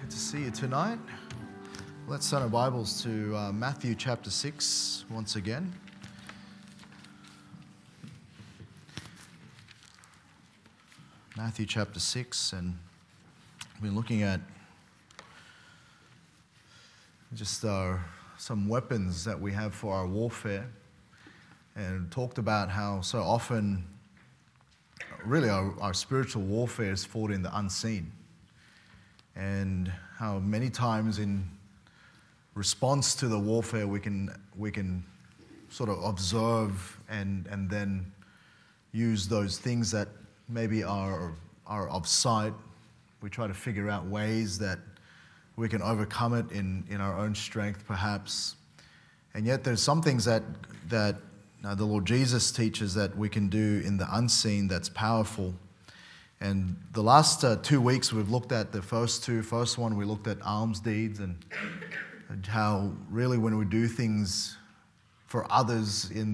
Good to see you tonight. Let's turn our Bibles to Matthew chapter 6 once again. Matthew chapter 6, and we've been looking at just some weapons that we have for our warfare, and talked about how so often really our spiritual warfare is fought in the unseen, and how many times in response to the warfare we can sort of observe and then use those things that maybe are of sight. We try to figure out ways that we can overcome it in our own strength perhaps. And yet there's some things that the Lord Jesus teaches that we can do in the unseen that's powerful. And the last 2 weeks we've looked at the first two. First one we looked at alms deeds and how really when we do things for others in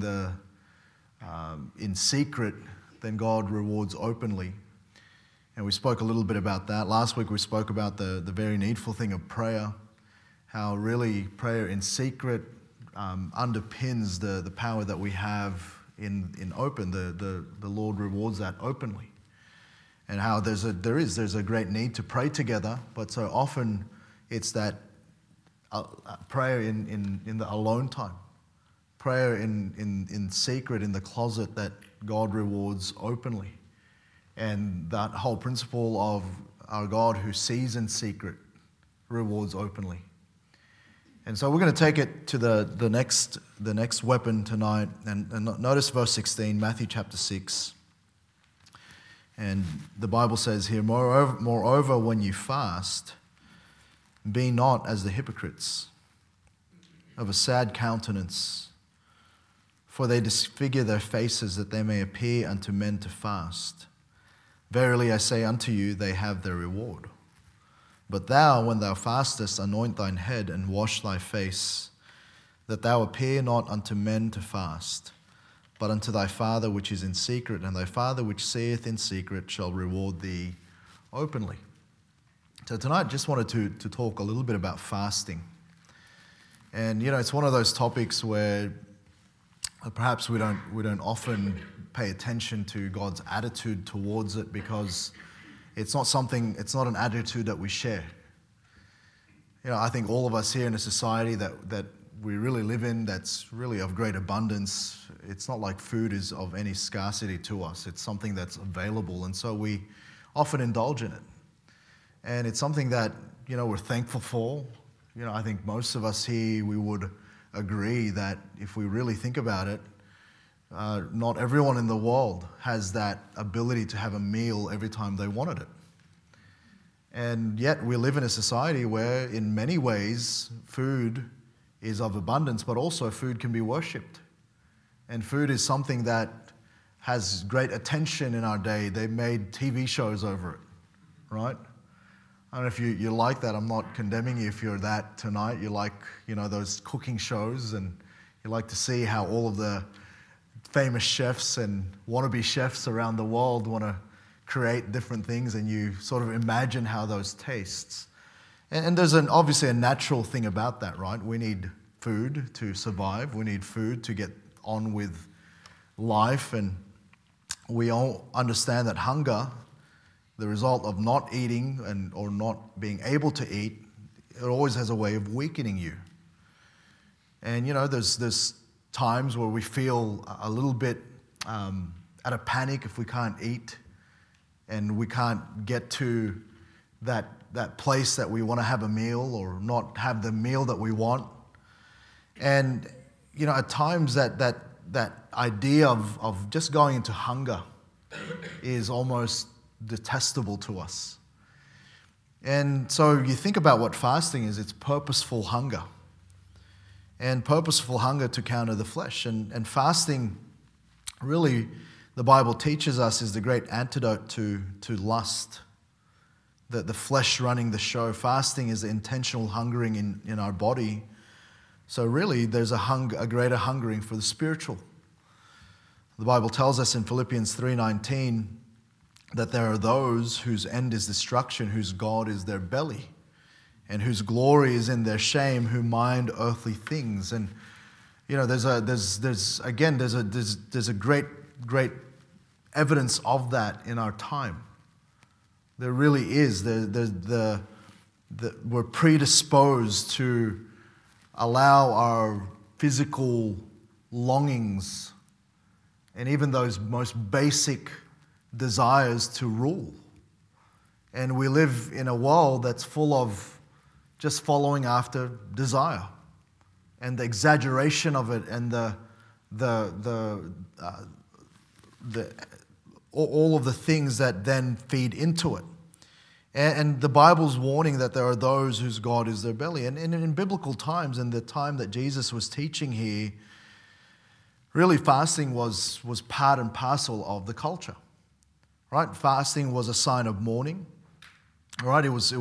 secret, then God rewards openly. And we spoke a little bit about that. Last week we spoke about the very needful thing of prayer, how really prayer in secret underpins the power that we have in open. The Lord rewards that openly. And how there's a great need to pray together, but so often it's that prayer in the alone time, prayer in secret in the closet that God rewards openly. And that whole principle of our God who sees in secret rewards openly. And so we're going to take it to the next weapon tonight. And notice verse 16, Matthew chapter 6. And the Bible says here, moreover, when you fast, be not as the hypocrites, of a sad countenance, for they disfigure their faces that they may appear unto men to fast. Verily I say unto you, they have their reward. But thou, when thou fastest, anoint thine head and wash thy face, that thou appear not unto men to fast, but unto thy Father which is in secret, and thy Father which seeth in secret shall reward thee openly. So tonight I just wanted to talk a little bit about fasting. And it's one of those topics where perhaps we don't often pay attention to God's attitude towards it, because it's not an attitude that we share. I think all of us here in a society that we really live in, that's really of great abundance. It's not like food is of any scarcity to us. It's something that's available, and so we often indulge in it. And it's something that, we're thankful for. I think most of us here, we would agree that if we really think about it, not everyone in the world has that ability to have a meal every time they wanted it. And yet we live in a society where in many ways food is of abundance, but also food can be worshipped. And food is something that has great attention in our day. They made TV shows over it, right? I don't know if you like that. I'm not condemning you if you're that tonight. You like, those cooking shows, and you like to see how all of the famous chefs and wannabe chefs around the world want to create different things, and you sort of imagine how those tastes. And there's obviously a natural thing about that, right? We need food to survive. We need food to get on with life. And we all understand that hunger, the result of not eating or not being able to eat, it always has a way of weakening you. And, there's times where we feel a little bit at a panic if we can't eat and we can't get to that place that we want to have a meal, or not have the meal that we want. And, at times that idea of just going into hunger is almost detestable to us. And so you think about what fasting is. It's purposeful hunger. And purposeful hunger to counter the flesh. And fasting, really, the Bible teaches us, is the great antidote to lust. The flesh running the show. Fasting is the intentional hungering in our body. So really, there's a greater hungering for the spiritual. The Bible tells us in Philippians 3:19 that there are those whose end is destruction, whose God is their belly. and whose glory is in their shame, who mind earthly things. And there's a great evidence of that in our time. There really is. We're predisposed to allow our physical longings and even those most basic desires to rule. And we live in a world that's full of just following after desire and the exaggeration of it and all of the things that then feed into it. And the Bible's warning that there are those whose God is their belly. And in biblical times, in the time that Jesus was teaching here, really fasting was part and parcel of the culture, right? Fasting was a sign of mourning, right? It was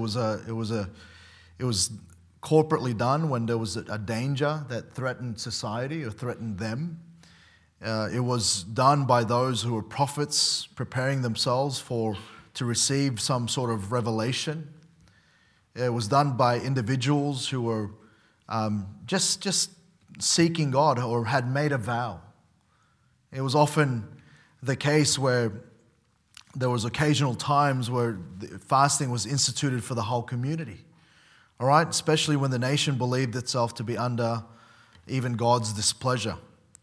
corporately done when there was a danger that threatened society or threatened them. It was done by those who were prophets preparing themselves to receive some sort of revelation. It was done by individuals who were just seeking God or had made a vow. It was often the case where there was occasional times where fasting was instituted for the whole community. All right, especially when the nation believed itself to be under even God's displeasure.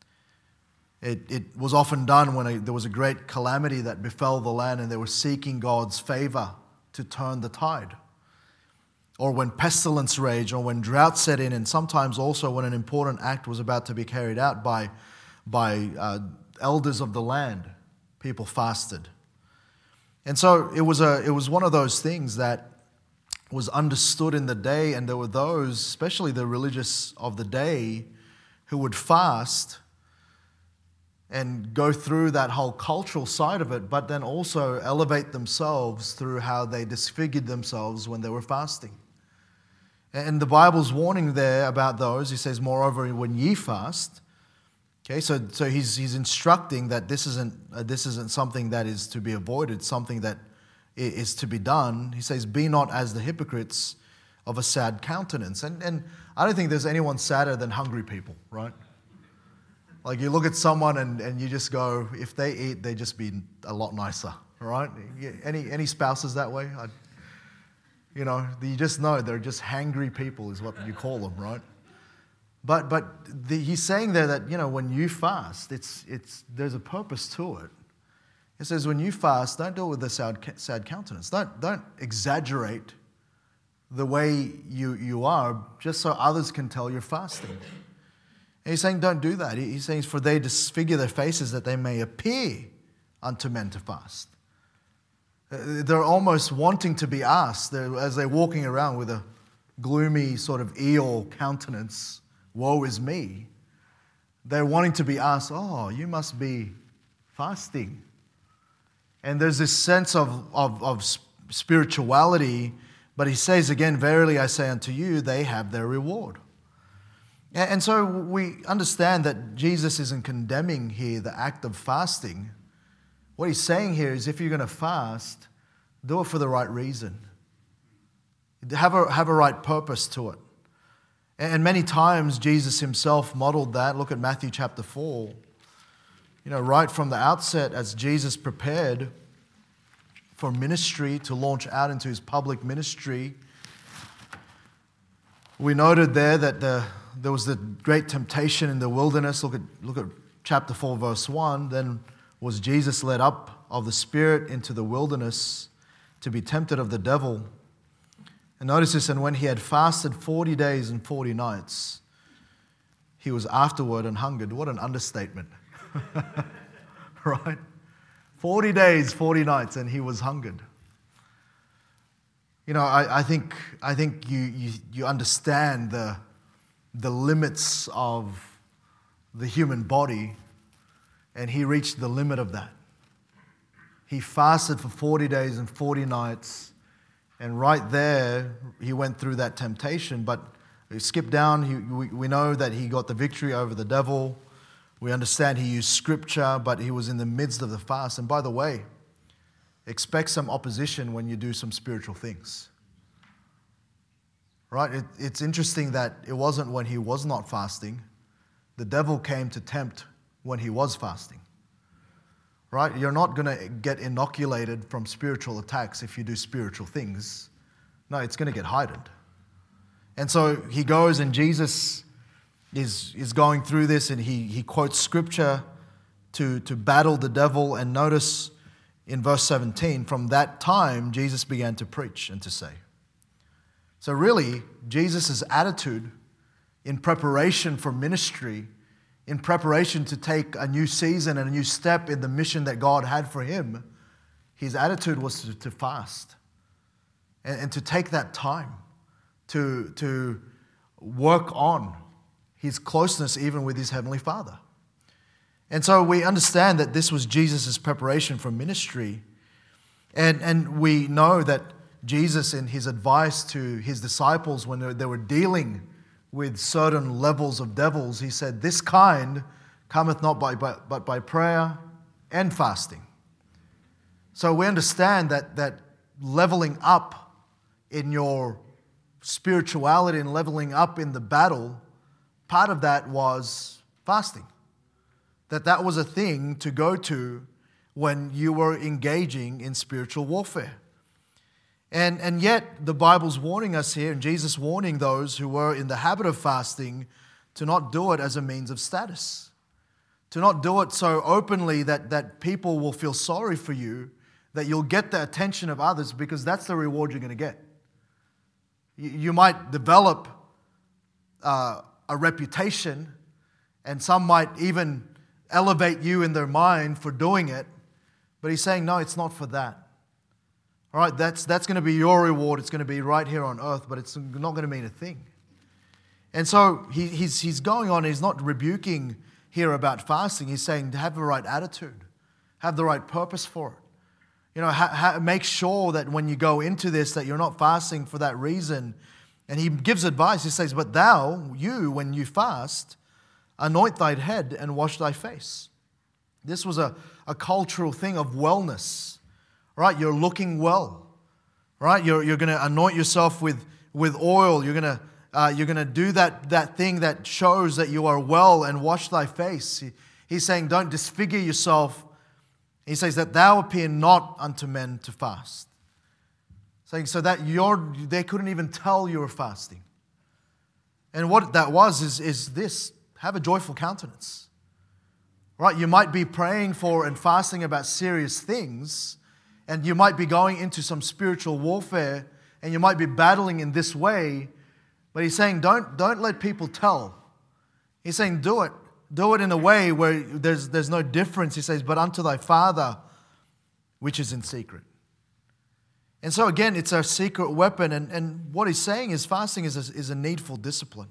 It was often done when there was a great calamity that befell the land and they were seeking God's favor to turn the tide. Or when pestilence raged, or when drought set in, and sometimes also when an important act was about to be carried out by elders of the land, people fasted. And so it was one of those things that was understood in the day, and there were those, especially the religious of the day, who would fast and go through that whole cultural side of it, but then also elevate themselves through how they disfigured themselves when they were fasting. And the Bible's warning there about those. He says, moreover, when ye fast. Okay, so he's instructing that this isn't something that is to be avoided, something that is to be done. He says, be not as the hypocrites of a sad countenance. And I don't think there's anyone sadder than hungry people, right? Like you look at someone and you just go, if they eat, they just be a lot nicer, right? Any spouses that way? You just know they're just hangry people is what you call them, right? But he's saying there that, when you fast, there's a purpose to it. It says when you fast, don't do it with a sad countenance. Don't exaggerate the way you are just so others can tell you're fasting. And he's saying don't do that. He's saying for they disfigure their faces that they may appear unto men to fast. They're almost wanting to be asked as they're walking around with a gloomy sort of Eeyore countenance, woe is me. They're wanting to be asked, oh, you must be fasting. And there's this sense of spirituality, but he says again, verily I say unto you, they have their reward. And so we understand that Jesus isn't condemning here the act of fasting. What he's saying here is if you're going to fast, do it for the right reason. Have a right purpose to it. And many times Jesus himself modeled that. Look at Matthew chapter 4. Right from the outset, as Jesus prepared for ministry to launch out into his public ministry, we noted there that there was the great temptation in the wilderness. Look at chapter 4, verse 1. Then was Jesus led up of the Spirit into the wilderness to be tempted of the devil. And notice this, and when he had fasted 40 days and 40 nights, he was afterward and hungered. What an understatement. Right? 40 days, 40 nights, and he was hungered. I think you understand the limits of the human body, and he reached the limit of that. He fasted for 40 days and 40 nights, and right there, he went through that temptation, but we skip down, we know that he got the victory over the devil. We understand he used scripture, but he was in the midst of the fast. And by the way, expect some opposition when you do some spiritual things. Right? It's interesting that it wasn't when he was not fasting. The devil came to tempt when he was fasting. Right? You're not going to get inoculated from spiritual attacks if you do spiritual things. No, it's going to get heightened. And so he goes, and Jesus is going through this, and he quotes scripture to battle the devil. And notice in verse 17, from that time Jesus began to preach and to say. So really, Jesus' attitude in preparation for ministry, in preparation to take a new season and a new step in the mission that God had for him, his attitude was to fast and to take that time to work on his closeness even with his Heavenly Father. And so we understand that this was Jesus' preparation for ministry. And we know that Jesus, in his advice to his disciples when they were dealing with certain levels of devils, he said, "This kind cometh not but by prayer and fasting." So we understand that leveling up in your spirituality and leveling up in the battle, part of that was fasting. That was a thing to go to when you were engaging in spiritual warfare. And yet the Bible's warning us here, and Jesus warning those who were in the habit of fasting to not do it as a means of status. To not do it so openly that people will feel sorry for you, that you'll get the attention of others, because that's the reward you're going to get. You might develop a reputation, and some might even elevate you in their mind for doing it. But he's saying, no, it's not for that. All right, that's going to be your reward. It's going to be right here on earth, but it's not going to mean a thing. And so he's going on. He's not rebuking here about fasting. He's saying to have the right attitude, have the right purpose for it. You know, make sure that when you go into this, that you're not fasting for that reason. And he gives advice. He says, "But thou, when you fast, anoint thy head and wash thy face." This was a cultural thing of wellness. Right? You're looking well. Right? You're going to anoint yourself with oil. You're going to do that thing that shows that you are well, and wash thy face. He's saying, don't disfigure yourself. He says that thou appear not unto men to fast. Saying so that they couldn't even tell you were fasting. And what that was is this: have a joyful countenance. Right? You might be praying for and fasting about serious things, and you might be going into some spiritual warfare, and you might be battling in this way. But he's saying, don't let people tell. He's saying, do it. Do it in a way where there's no difference. He says, but unto thy Father, which is in secret. And so again, it's a secret weapon. And what he's saying is fasting is a needful discipline.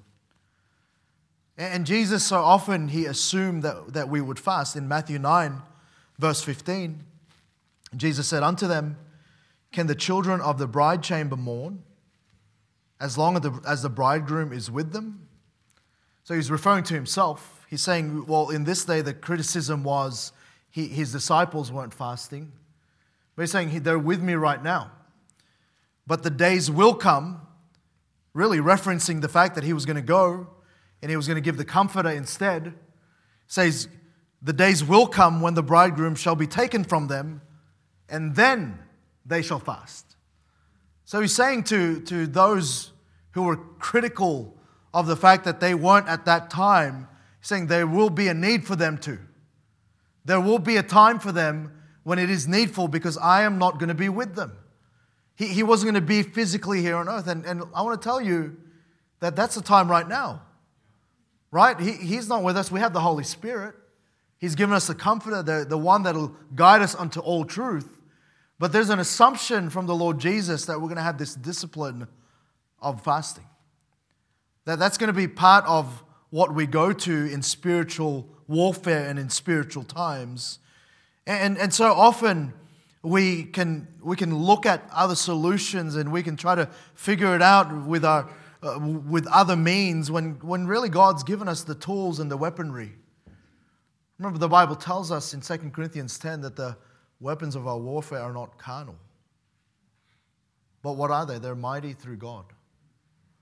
And Jesus, so often, he assumed that we would fast. In Matthew 9, verse 15, Jesus said unto them, "Can the children of the bride chamber mourn as long as the bridegroom is with them?" So he's referring to himself. He's saying, well, in this day, the criticism was his disciples weren't fasting. But he's saying, they're with me right now. But the days will come, really referencing the fact that he was going to go and he was going to give the Comforter instead. He says, the days will come when the bridegroom shall be taken from them, and then they shall fast. So he's saying to those who were critical of the fact that they weren't at that time, saying there will be a need for them to. There will be a time for them when it is needful, because I am not going to be with them. He wasn't going to be physically here on earth. And I want to tell you that that's the time right now. Right? He's not with us. We have the Holy Spirit. He's given us the Comforter, the one that will guide us unto all truth. But there's an assumption from the Lord Jesus that we're going to have this discipline of fasting. That's going to be part of what we go to in spiritual warfare and in spiritual times. And so often we can look at other solutions, and we can try to figure it out with other means when really God's given us the tools and the weaponry. Remember, the Bible tells us in 2 Corinthians 10 that the weapons of our warfare are not carnal. But what are they? They're mighty through God.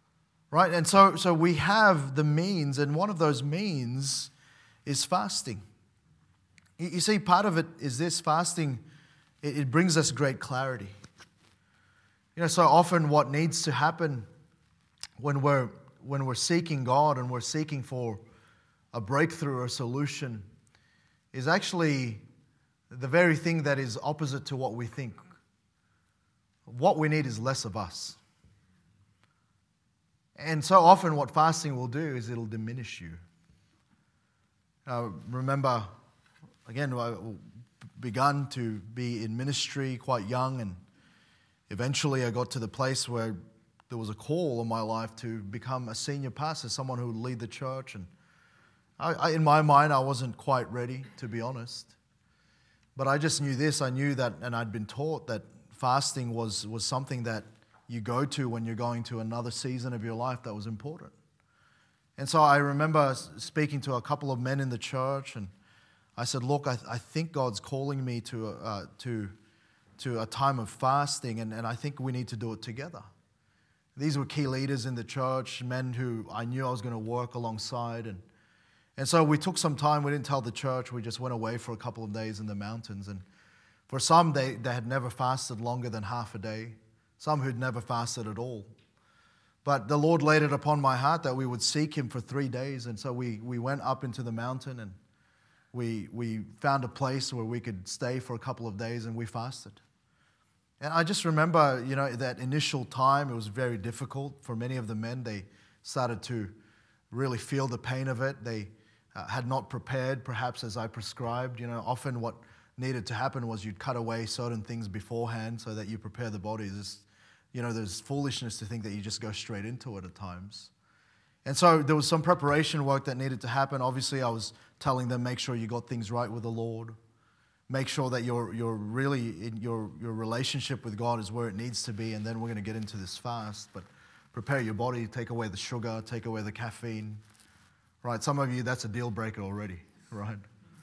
right? And so we have the means, and one of those means is fasting. You see, part of it is this fasting, it brings us great clarity. So often what needs to happen when we're seeking God and we're seeking for a breakthrough or a solution is actually the very thing that is opposite to what we think. What we need is less of us. And so often what fasting will do is it'll diminish you. Remember, again, I began to be in ministry quite young, and eventually I got to the place where there was a call in my life to become a senior pastor, someone who would lead the church. And in my mind, I wasn't quite ready, to be honest. But I just knew this. I knew that, and I'd been taught that fasting was something that you go to when you're going to another season of your life that was important. And so I remember speaking to a couple of men in the church, and I said, look, I think God's calling me to a time of fasting, and I think we need to do it together. These were key leaders in the church, men who I knew I was going to work alongside. And so we took some time. We didn't tell the church. We just went away for a couple of days in the mountains. And for some, they had never fasted longer than half a day. Some who'd never fasted at all. But the Lord laid it upon my heart that we would seek Him for 3 days. And so we went up into the mountain, and we found a place where we could stay for a couple of days, and we fasted. And I just remember, that initial time, it was very difficult for many of the men. They started to really feel the pain of it. They had not prepared, perhaps as I prescribed. Often what needed to happen was you'd cut away certain things beforehand so that you prepare the body. There's foolishness to think that you just go straight into it at times. And so there was some preparation work that needed to happen. Obviously, I was telling them, make sure you got things right with the Lord. Make sure that you're really in your relationship with God is where it needs to be, and then we're going to get into this fast. But prepare your body, take away the sugar, take away the caffeine. Right? Some of you, that's a deal breaker already, right?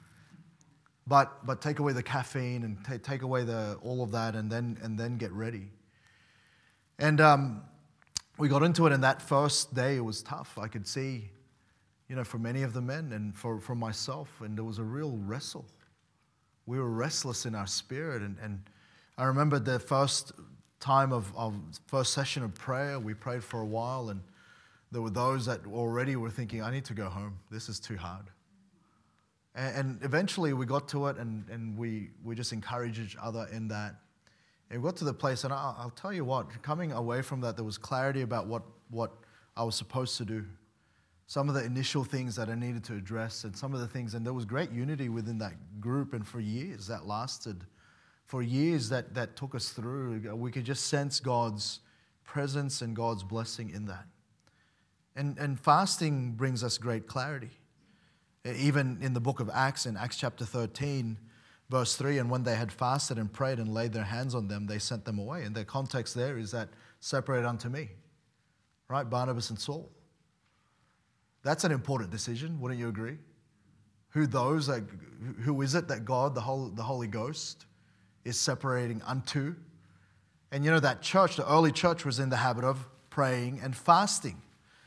But take away the caffeine and take away all of that, and then get ready. And we got into it, and that first day it was tough. I could see, for many of the men and for myself, and there was a real wrestle. We were restless in our spirit, and I remember the first time of first session of prayer, we prayed for a while, and there were those that already were thinking, I need to go home. This is too hard. And eventually we got to it, and we just encouraged each other in that. And we got to the place, and I'll tell you what, coming away from that, there was clarity about what I was supposed to do. Some of the initial things that I needed to address, and some of the things, and there was great unity within that group, and for years that lasted. For years that took us through. We could just sense God's presence and God's blessing in that. And fasting brings us great clarity. Even in the book of Acts, in Acts chapter 13, verse 3, and when they had fasted and prayed and laid their hands on them, they sent them away. And the context there is that separate unto me, right? Barnabas and Saul. That's an important decision, wouldn't you agree? Who is it that God, the Holy Ghost, is separating unto? And that church, the early church, was in the habit of praying and fasting.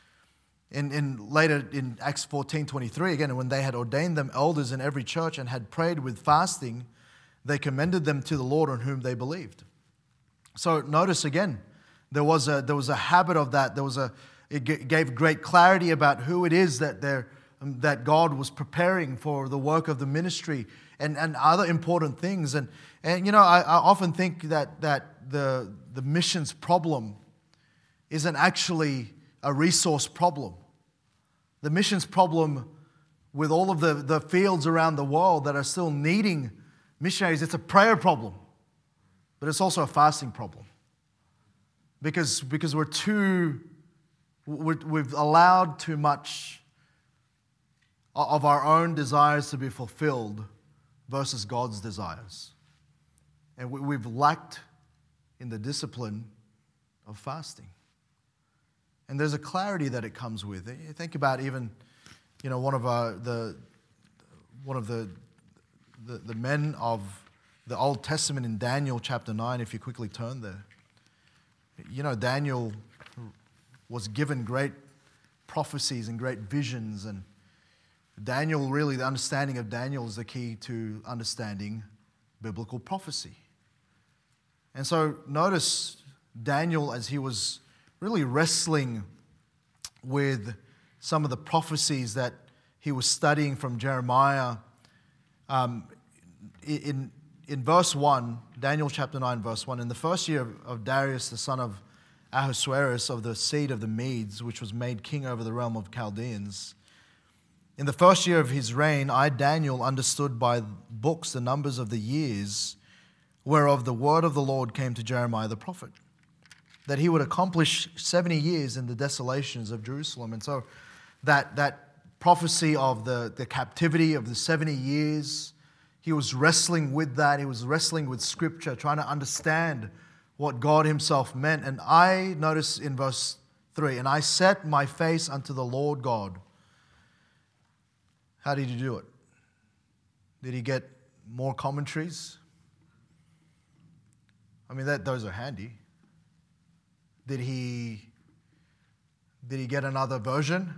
Later in Acts 14:23, again, when they had ordained them elders in every church and had prayed with fasting, they commended them to the Lord on whom they believed. So notice again, there was a habit of that. It gave great clarity about who it is that God was preparing for the work of the ministry and other important things. And I often think that the missions problem isn't actually a resource problem. The missions problem with all of the fields around the world that are still needing missionaries, it's a prayer problem, but it's also a fasting problem. Because we've allowed too much of our own desires to be fulfilled versus God's desires. And we've lacked in the discipline of fasting. And there's a clarity that it comes with. You think about even, one of the men of the Old Testament in Daniel chapter 9, if you quickly turn there. Daniel was given great prophecies and great visions. And Daniel, really, the understanding of Daniel is the key to understanding biblical prophecy. And so notice Daniel, as he was really wrestling with some of the prophecies that he was studying from Jeremiah. In verse 1, Daniel chapter 9, verse 1, in the first year of Darius, the son of Ahasuerus, of the seed of the Medes, which was made king over the realm of Chaldeans, in the first year of his reign, I, Daniel, understood by books the numbers of the years whereof the word of the Lord came to Jeremiah the prophet, that he would accomplish 70 years in the desolations of Jerusalem. And so that prophecy of the captivity of the 70 years, he was wrestling with that. He was wrestling with Scripture, trying to understand what God himself meant. And I notice in verse 3, and I set my face unto the Lord God. How did he do it? Did he get more commentaries? I mean, those are handy. Did he get another version?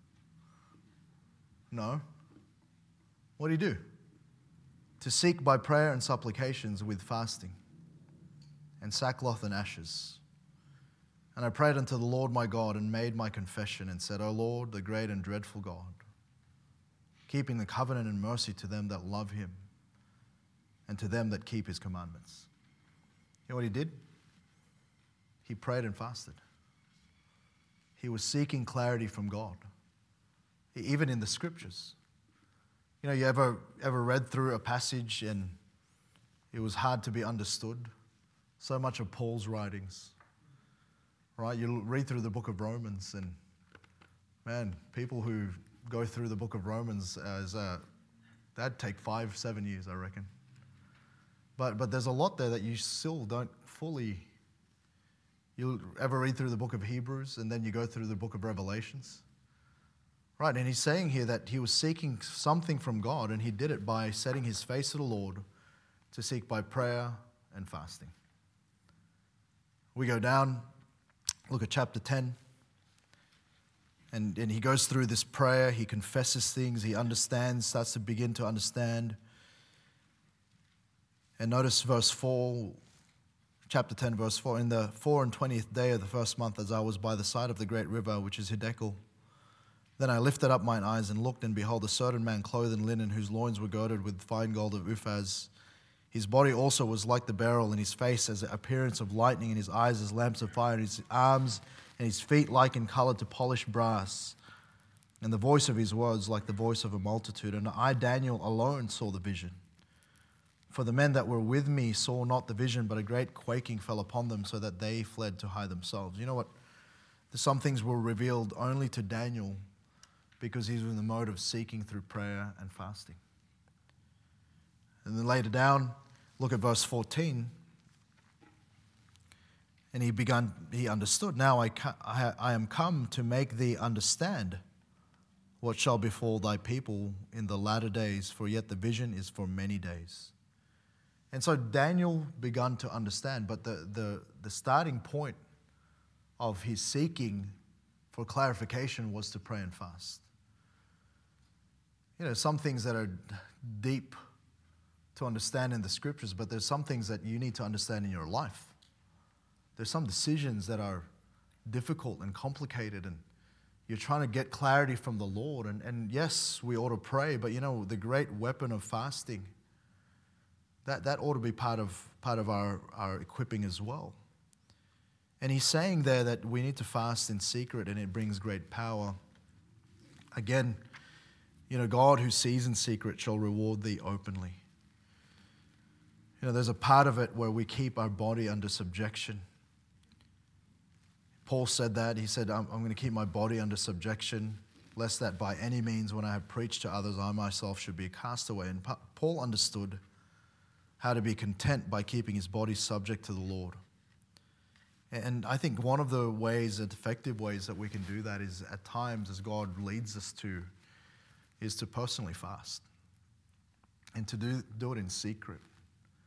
No. What did he do? To seek by prayer and supplications with fasting and sackcloth and ashes. And I prayed unto the Lord my God and made my confession and said, O Lord, the great and dreadful God, keeping the covenant and mercy to them that love him and to them that keep his commandments. You know what he did? He prayed and fasted. He was seeking clarity from God, even in the Scriptures. You know, you ever read through a passage and it was hard to be understood? So much of Paul's writings, right? You read through the book of Romans and, man, people who go through the book of Romans, that'd take 5-7 years, I reckon. But there's a lot there that you still don't fully. You'll ever read through the book of Hebrews and then you go through the book of Revelations? Right, and he's saying here that he was seeking something from God, and he did it by setting his face to the Lord to seek by prayer and fasting. We go down, look at chapter 10, and he goes through this prayer, he confesses things, he understands, starts to begin to understand. And notice verse 4, chapter 10, verse 4, in the 24th day of the first month, as I was by the side of the great river, which is Hiddekel, then I lifted up mine eyes and looked, and behold, a certain man clothed in linen, whose loins were girded with fine gold of Uphaz. His body also was like the beryl, and his face as the appearance of lightning, and his eyes as lamps of fire, and his arms and his feet like in color to polished brass. And the voice of his words like the voice of a multitude. And I, Daniel, alone saw the vision. For the men that were with me saw not the vision, but a great quaking fell upon them, so that they fled to hide themselves. You know what? Some things were revealed only to Daniel because he was in the mode of seeking through prayer and fasting. And then later down, look at verse 14. And he understood, now I am come to make thee understand what shall befall thy people in the latter days, for yet the vision is for many days. And so Daniel began to understand, but the starting point of his seeking for clarification was to pray and fast. You know, some things that are deep to understand in the Scriptures, but there's some things that you need to understand in your life. There's some decisions that are difficult and complicated, and you're trying to get clarity from the Lord. And yes, we ought to pray, but you know, the great weapon of fasting, that ought to be part of our equipping as well. And he's saying there that we need to fast in secret, and it brings great power. Again, you know, God who sees in secret shall reward thee openly. You know, there's a part of it where we keep our body under subjection. Paul said that. He said, I'm going to keep my body under subjection, lest that by any means when I have preached to others, I myself should be a castaway. And Paul understood how to be content by keeping his body subject to the Lord. And I think one of the ways, effective ways that we can do that is at times, as God leads us to, is to personally fast and to do it in secret.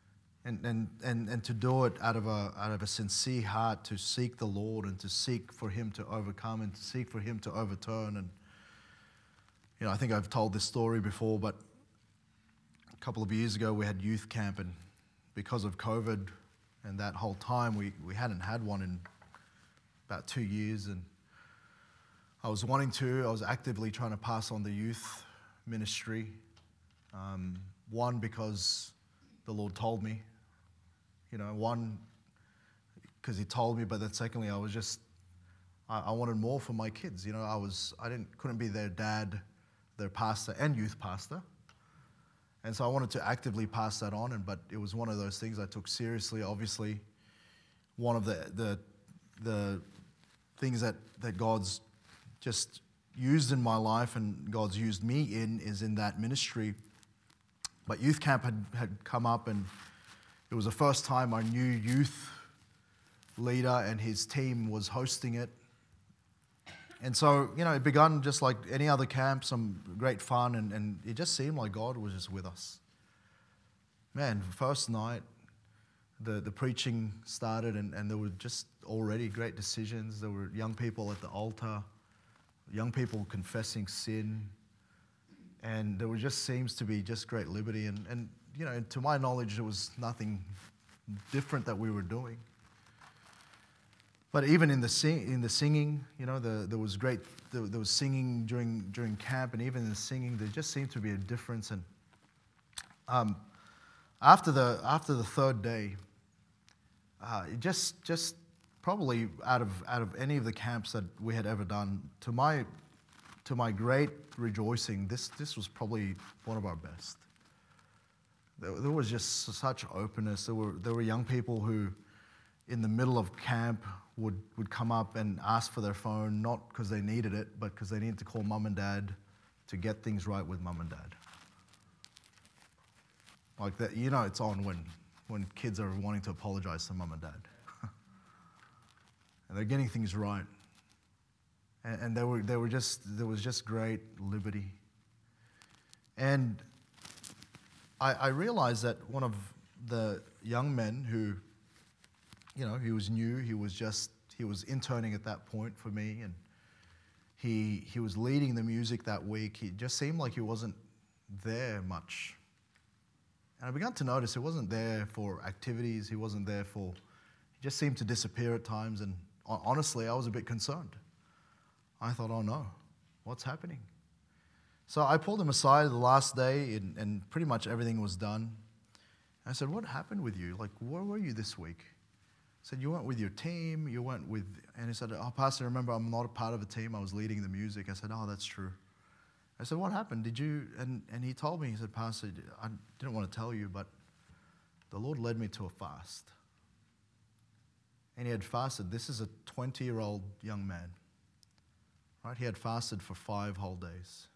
and to do it out of a sincere heart, to seek the Lord and to seek for Him to overcome and to seek for Him to overturn. And I think I've told this story before, but a couple of years ago we had youth camp, and because of COVID and that whole time, we hadn't had one in about 2 years, and I was actively trying to pass on the youth ministry. One, because the Lord told me, one, because He told me, but then secondly, I wanted more for my kids. Couldn't be their dad, their pastor, and youth pastor. And so I wanted to actively pass that on, but it was one of those things I took seriously. Obviously, one of the things that God's just used in my life and God's used me in is in that ministry. But youth camp had come up, and it was the first time our new youth leader and his team was hosting it. And so, it begun just like any other camp, some great fun, and it just seemed like God was just with us. Man, first night, the preaching started, and there were just already great decisions. There were young people at the altar, young people confessing sin, and there just seems to be just great liberty. And to my knowledge, there was nothing different that we were doing. But even in the singing, there was great. There was singing during camp, and even in the singing, there just seemed to be a difference. And after the third day, it just probably out of any of the camps that we had ever done, to my great rejoicing, this was probably one of our best. There was just such openness. There were young people who, in the middle of camp, would come up and ask for their phone, not because they needed it, but because they needed to call mum and dad to get things right with mum and dad. Like that, it's on when kids are wanting to apologize to mum and dad. And they're getting things right. And there was just great liberty. And I realized that one of the young men who, he was new, he was interning at that point for me, and he was leading the music that week. He just seemed like he wasn't there much. And I began to notice he wasn't there for activities, he just seemed to disappear at times, and honestly, I was a bit concerned. I thought, oh no, what's happening? So I pulled him aside the last day, and pretty much everything was done. I said, what happened with you? Like, where were you this week? I said, you weren't with your team, and he said, oh, Pastor, remember, I'm not a part of a team, I was leading the music. I said, oh, that's true. I said, what happened? Did you, and he told me, he said, Pastor, I didn't want to tell you, but the Lord led me to a fast. And he had fasted. This is a 20-year-old young man, right? He had fasted for 5 whole days.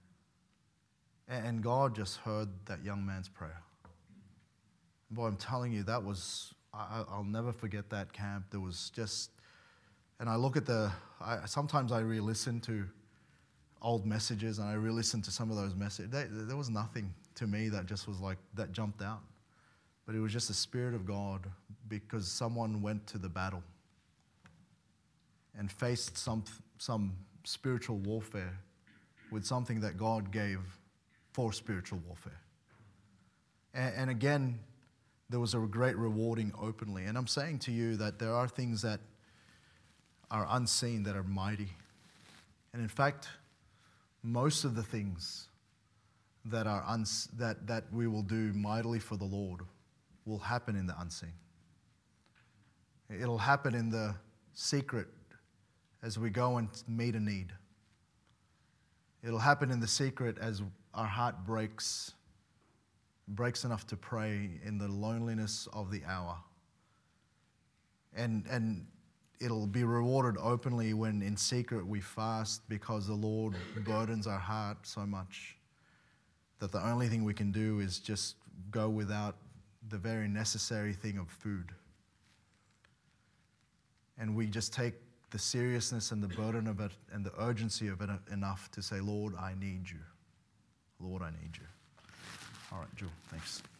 And God just heard that young man's prayer. Boy, I'm telling you, that was, I'll never forget that camp. There was just, and I look at sometimes I re-listen to old messages, and I re-listen to some of those messages. There was nothing to me that just was like, that jumped out. But it was just the Spirit of God, because someone went to the battle and faced some spiritual warfare with something that God gave for spiritual warfare. And again, there was a great rewarding openly. And I'm saying to you that there are things that are unseen that are mighty. And in fact, most of the things that are that we will do mightily for the Lord will happen in the unseen. It'll happen in the secret as we go and meet a need. It'll happen in the secret as our heart breaks enough to pray in the loneliness of the hour. And it'll be rewarded openly when in secret we fast, because the Lord burdens our heart so much that the only thing we can do is just go without the very necessary thing of food. And we just take the seriousness and the burden of it and the urgency of it enough to say, Lord, I need you. Lord, I need you. All right, Jewel, thanks.